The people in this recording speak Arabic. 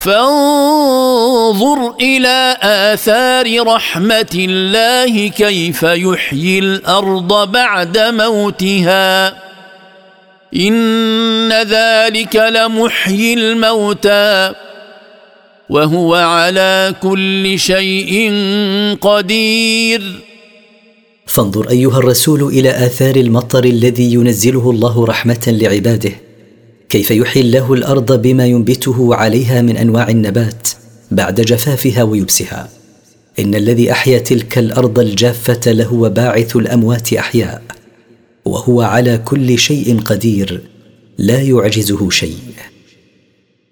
فانظر إلى آثار رحمة الله كيف يحيي الأرض بعد موتها إن ذلك لمحيي الموتى وهو على كل شيء قدير. فانظر أيها الرسول إلى آثار المطر الذي ينزله الله رحمة لعباده، كيف يحيي الله الأرض بما ينبته عليها من أنواع النبات بعد جفافها ويبسها. إن الذي أحيا تلك الأرض الجافة لهو باعث الأموات أحياء، وهو على كل شيء قدير لا يعجزه شيء.